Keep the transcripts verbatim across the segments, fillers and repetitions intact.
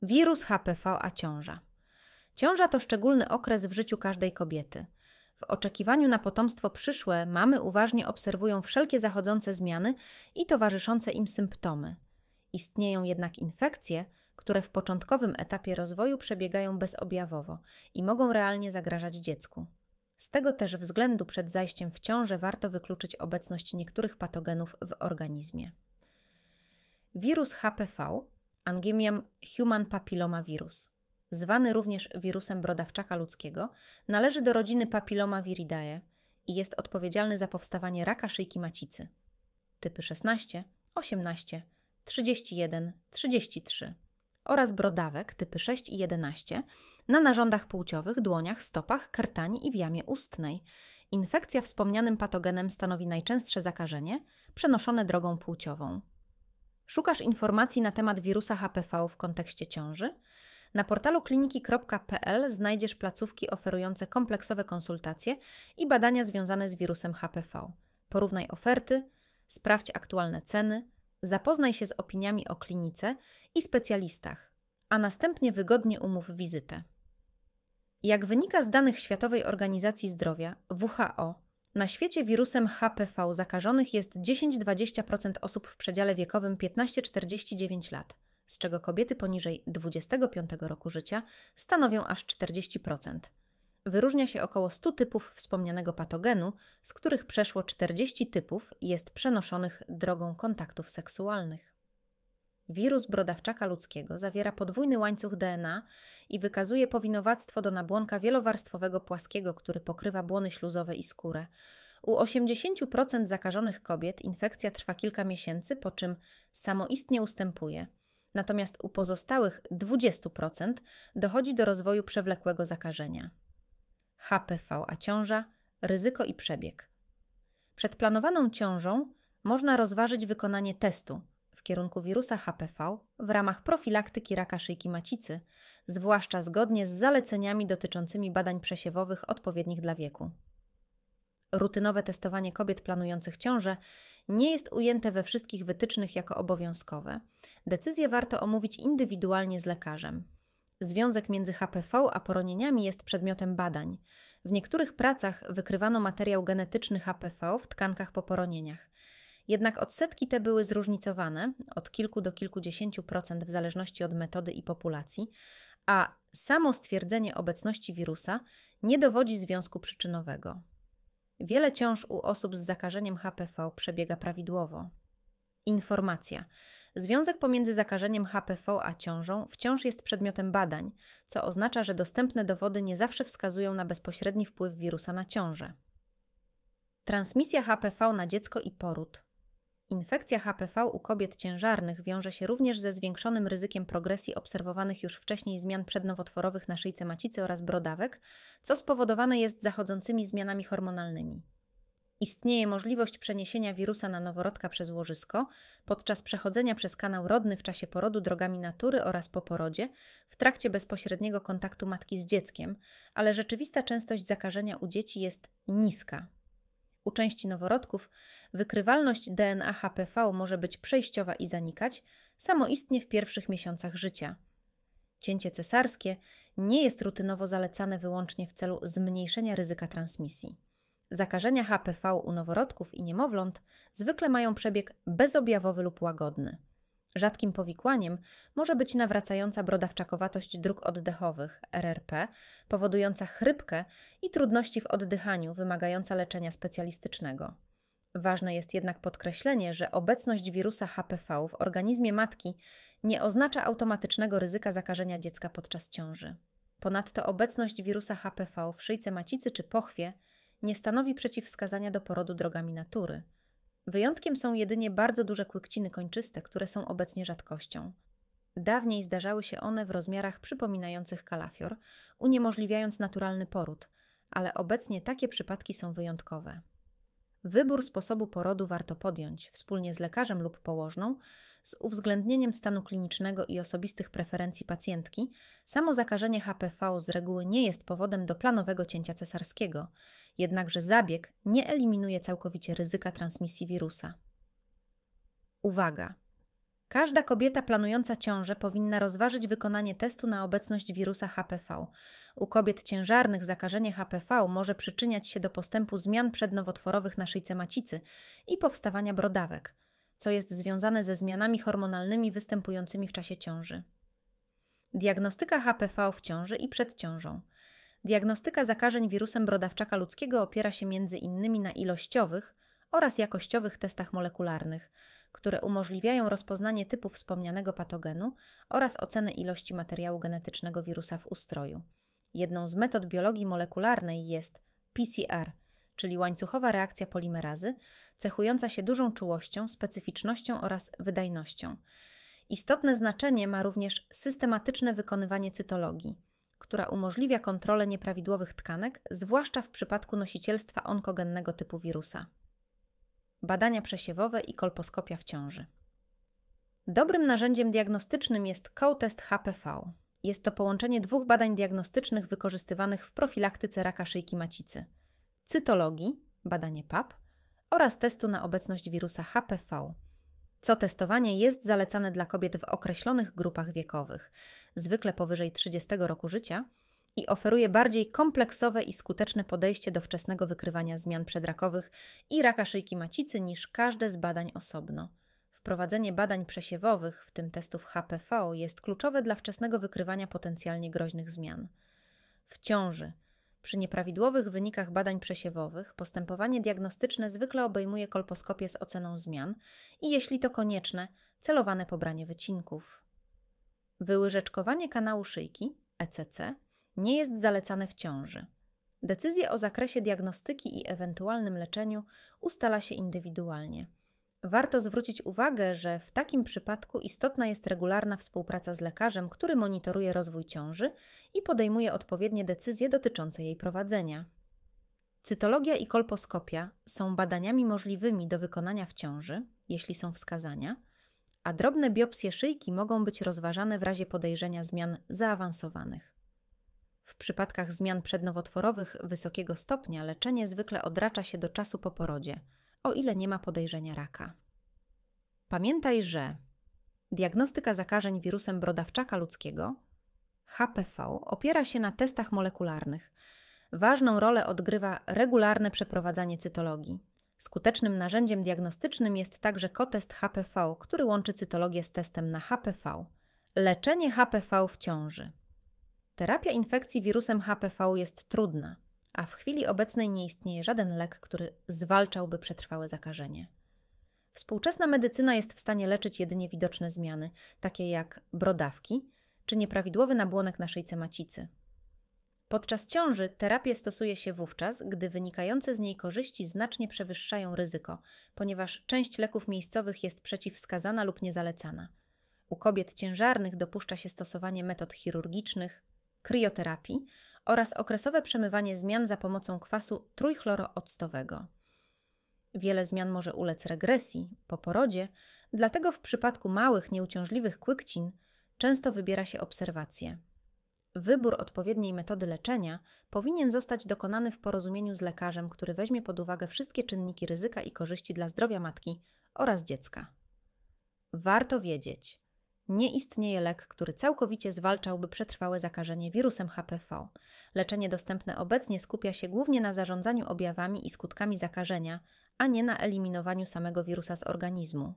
Wirus H P V a ciąża. Ciąża to szczególny okres w życiu każdej kobiety. W oczekiwaniu na potomstwo przyszłe mamy uważnie obserwują wszelkie zachodzące zmiany i towarzyszące im symptomy. Istnieją jednak infekcje, które w początkowym etapie rozwoju przebiegają bezobjawowo i mogą realnie zagrażać dziecku. Z tego też względu przed zajściem w ciążę warto wykluczyć obecność niektórych patogenów w organizmie. Wirus H P V, Angemium Human Papillomavirus, zwany również wirusem brodawczaka ludzkiego, należy do rodziny Papillomaviridae i jest odpowiedzialny za powstawanie raka szyjki macicy. Typy szesnaście, osiemnaście, trzydzieści jeden, trzydzieści trzy oraz brodawek typy sześć i jedenaście na narządach płciowych, dłoniach, stopach, krtani i w jamie ustnej. Infekcja wspomnianym patogenem stanowi najczęstsze zakażenie przenoszone drogą płciową. Szukasz informacji na temat wirusa H P V w kontekście ciąży? Na portalu kliniki kropka p l znajdziesz placówki oferujące kompleksowe konsultacje i badania związane z wirusem H P V. Porównaj oferty, sprawdź aktualne ceny, zapoznaj się z opiniami o klinice i specjalistach, a następnie wygodnie umów wizytę. Jak wynika z danych Światowej Organizacji Zdrowia W H O, na świecie wirusem H P V zakażonych jest dziesięć do dwudziestu procent osób w przedziale wiekowym piętnaście do czterdziestu dziewięciu lat, z czego kobiety poniżej dwudziestego piątego roku życia stanowią aż czterdzieści procent. Wyróżnia się około stu typów wspomnianego patogenu, z których przeszło czterdzieści typów jest przenoszonych drogą kontaktów seksualnych. Wirus brodawczaka ludzkiego zawiera podwójny łańcuch D N A i wykazuje powinowactwo do nabłonka wielowarstwowego płaskiego, który pokrywa błony śluzowe i skórę. U osiemdziesięciu procent zakażonych kobiet infekcja trwa kilka miesięcy, po czym samoistnie ustępuje. Natomiast u pozostałych dwudziestu procent dochodzi do rozwoju przewlekłego zakażenia. H P V a ciąża, ryzyko i przebieg. Przed planowaną ciążą można rozważyć wykonanie testu w kierunku wirusa H P V w ramach profilaktyki raka szyjki macicy, zwłaszcza zgodnie z zaleceniami dotyczącymi badań przesiewowych odpowiednich dla wieku. Rutynowe testowanie kobiet planujących ciążę nie jest ujęte we wszystkich wytycznych jako obowiązkowe. Decyzję warto omówić indywidualnie z lekarzem. Związek między H P V a poronieniami jest przedmiotem badań. W niektórych pracach wykrywano materiał genetyczny H P V w tkankach po poronieniach. Jednak odsetki te były zróżnicowane od kilku do kilkudziesięciu procent w zależności od metody i populacji, a samo stwierdzenie obecności wirusa nie dowodzi związku przyczynowego. Wiele ciąż u osób z zakażeniem H P V przebiega prawidłowo. Informacja. Związek pomiędzy zakażeniem H P V a ciążą wciąż jest przedmiotem badań, co oznacza, że dostępne dowody nie zawsze wskazują na bezpośredni wpływ wirusa na ciążę. Transmisja H P V na dziecko i poród. Infekcja H P V u kobiet ciężarnych wiąże się również ze zwiększonym ryzykiem progresji obserwowanych już wcześniej zmian przednowotworowych na szyjce macicy oraz brodawek, co spowodowane jest zachodzącymi zmianami hormonalnymi. Istnieje możliwość przeniesienia wirusa na noworodka przez łożysko, podczas przechodzenia przez kanał rodny w czasie porodu drogami natury oraz po porodzie, w trakcie bezpośredniego kontaktu matki z dzieckiem, ale rzeczywista częstość zakażenia u dzieci jest niska. U części noworodków wykrywalność D N A H P V może być przejściowa i zanikać samoistnie w pierwszych miesiącach życia. Cięcie cesarskie nie jest rutynowo zalecane wyłącznie w celu zmniejszenia ryzyka transmisji. Zakażenia H P V u noworodków i niemowląt zwykle mają przebieg bezobjawowy lub łagodny. Rzadkim powikłaniem może być nawracająca brodawczakowatość dróg oddechowych R R P, powodująca chrypkę i trudności w oddychaniu, wymagająca leczenia specjalistycznego. Ważne jest jednak podkreślenie, że obecność wirusa H P V w organizmie matki nie oznacza automatycznego ryzyka zakażenia dziecka podczas ciąży. Ponadto obecność wirusa H P V w szyjce macicy czy pochwie nie stanowi przeciwwskazania do porodu drogami natury. Wyjątkiem są jedynie bardzo duże kłykciny kończyste, które są obecnie rzadkością. Dawniej zdarzały się one w rozmiarach przypominających kalafior, uniemożliwiając naturalny poród, ale obecnie takie przypadki są wyjątkowe. Wybór sposobu porodu warto podjąć wspólnie z lekarzem lub położną, z uwzględnieniem stanu klinicznego i osobistych preferencji pacjentki. Samo zakażenie H P V z reguły nie jest powodem do planowego cięcia cesarskiego, jednakże zabieg nie eliminuje całkowicie ryzyka transmisji wirusa. Uwaga! Każda kobieta planująca ciążę powinna rozważyć wykonanie testu na obecność wirusa H P V. U kobiet ciężarnych zakażenie H P V może przyczyniać się do postępu zmian przednowotworowych na szyjce macicy i powstawania brodawek, co jest związane ze zmianami hormonalnymi występującymi w czasie ciąży. Diagnostyka H P V w ciąży i przed ciążą. Diagnostyka zakażeń wirusem brodawczaka ludzkiego opiera się między innymi na ilościowych oraz jakościowych testach molekularnych, które umożliwiają rozpoznanie typu wspomnianego patogenu oraz ocenę ilości materiału genetycznego wirusa w ustroju. Jedną z metod biologii molekularnej jest P C R, czyli łańcuchowa reakcja polimerazy, cechująca się dużą czułością, specyficznością oraz wydajnością. Istotne znaczenie ma również systematyczne wykonywanie cytologii, która umożliwia kontrolę nieprawidłowych tkanek, zwłaszcza w przypadku nosicielstwa onkogennego typu wirusa. Badania przesiewowe i kolposkopia w ciąży. Dobrym narzędziem diagnostycznym jest kołtest H P V. Jest to połączenie dwóch badań diagnostycznych wykorzystywanych w profilaktyce raka szyjki macicy: cytologii, badanie P A P, oraz testu na obecność wirusa H P V. Co testowanie jest zalecane dla kobiet w określonych grupach wiekowych, zwykle powyżej trzydziestego roku życia, i oferuje bardziej kompleksowe i skuteczne podejście do wczesnego wykrywania zmian przedrakowych i raka szyjki macicy niż każde z badań osobno. Wprowadzenie badań przesiewowych, w tym testów H P V, jest kluczowe dla wczesnego wykrywania potencjalnie groźnych zmian. W ciąży, przy nieprawidłowych wynikach badań przesiewowych, postępowanie diagnostyczne zwykle obejmuje kolposkopię z oceną zmian i, jeśli to konieczne, celowane pobranie wycinków. Wyłyżeczkowanie kanału szyjki, E C C, nie jest zalecane w ciąży. Decyzje o zakresie diagnostyki i ewentualnym leczeniu ustala się indywidualnie. Warto zwrócić uwagę, że w takim przypadku istotna jest regularna współpraca z lekarzem, który monitoruje rozwój ciąży i podejmuje odpowiednie decyzje dotyczące jej prowadzenia. Cytologia i kolposkopia są badaniami możliwymi do wykonania w ciąży, jeśli są wskazania, a drobne biopsje szyjki mogą być rozważane w razie podejrzenia zmian zaawansowanych. W przypadkach zmian przednowotworowych wysokiego stopnia leczenie zwykle odracza się do czasu po porodzie, o ile nie ma podejrzenia raka. Pamiętaj, że diagnostyka zakażeń wirusem brodawczaka ludzkiego, H P V, opiera się na testach molekularnych. Ważną rolę odgrywa regularne przeprowadzanie cytologii. Skutecznym narzędziem diagnostycznym jest także kotest H P V, który łączy cytologię z testem na H P V. Leczenie H P V w ciąży. Terapia infekcji wirusem H P V jest trudna, a w chwili obecnej nie istnieje żaden lek, który zwalczałby przetrwałe zakażenie. Współczesna medycyna jest w stanie leczyć jedynie widoczne zmiany, takie jak brodawki czy nieprawidłowy nabłonek na szyjce macicy. Podczas ciąży terapię stosuje się wówczas, gdy wynikające z niej korzyści znacznie przewyższają ryzyko, ponieważ część leków miejscowych jest przeciwwskazana lub niezalecana. U kobiet ciężarnych dopuszcza się stosowanie metod chirurgicznych, krioterapii oraz okresowe przemywanie zmian za pomocą kwasu trójchlorooctowego. Wiele zmian może ulec regresji po porodzie, dlatego w przypadku małych, nieuciążliwych kłykcin często wybiera się obserwację. Wybór odpowiedniej metody leczenia powinien zostać dokonany w porozumieniu z lekarzem, który weźmie pod uwagę wszystkie czynniki ryzyka i korzyści dla zdrowia matki oraz dziecka. Warto wiedzieć, nie istnieje lek, który całkowicie zwalczałby przetrwałe zakażenie wirusem H P V. Leczenie dostępne obecnie skupia się głównie na zarządzaniu objawami i skutkami zakażenia, a nie na eliminowaniu samego wirusa z organizmu.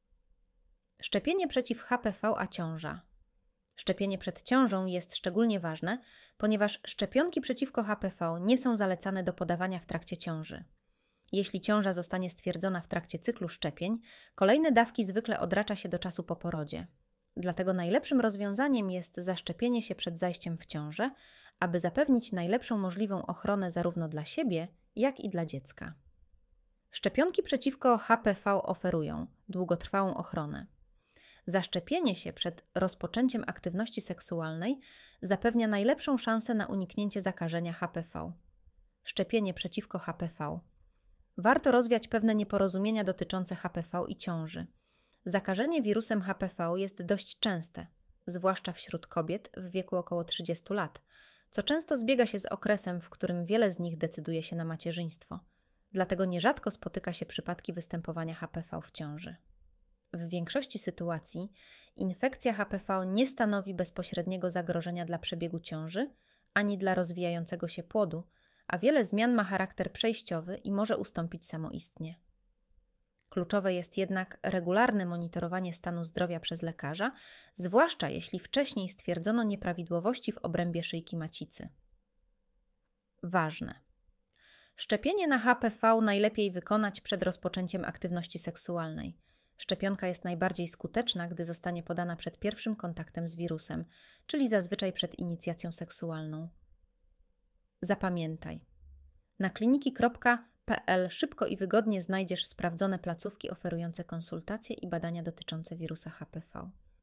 Szczepienie przeciw H P V a ciąża. Szczepienie przed ciążą jest szczególnie ważne, ponieważ szczepionki przeciwko H P V nie są zalecane do podawania w trakcie ciąży. Jeśli ciąża zostanie stwierdzona w trakcie cyklu szczepień, kolejne dawki zwykle odracza się do czasu po porodzie. Dlatego najlepszym rozwiązaniem jest zaszczepienie się przed zajściem w ciążę, aby zapewnić najlepszą możliwą ochronę zarówno dla siebie, jak i dla dziecka. Szczepionki przeciwko H P V oferują długotrwałą ochronę. Zaszczepienie się przed rozpoczęciem aktywności seksualnej zapewnia najlepszą szansę na uniknięcie zakażenia H P V. Szczepienie przeciwko H P V. Warto rozwiać pewne nieporozumienia dotyczące H P V i ciąży. Zakażenie wirusem H P V jest dość częste, zwłaszcza wśród kobiet w wieku około trzydziestu lat, co często zbiega się z okresem, w którym wiele z nich decyduje się na macierzyństwo. Dlatego nierzadko spotyka się przypadki występowania H P V w ciąży. W większości sytuacji infekcja H P V nie stanowi bezpośredniego zagrożenia dla przebiegu ciąży ani dla rozwijającego się płodu, a wiele zmian ma charakter przejściowy i może ustąpić samoistnie. Kluczowe jest jednak regularne monitorowanie stanu zdrowia przez lekarza, zwłaszcza jeśli wcześniej stwierdzono nieprawidłowości w obrębie szyjki macicy. Ważne. Szczepienie na H P V najlepiej wykonać przed rozpoczęciem aktywności seksualnej. Szczepionka jest najbardziej skuteczna, gdy zostanie podana przed pierwszym kontaktem z wirusem, czyli zazwyczaj przed inicjacją seksualną. Zapamiętaj. Na kliniki kropka p l szybko i wygodnie znajdziesz sprawdzone placówki oferujące konsultacje i badania dotyczące wirusa H P V.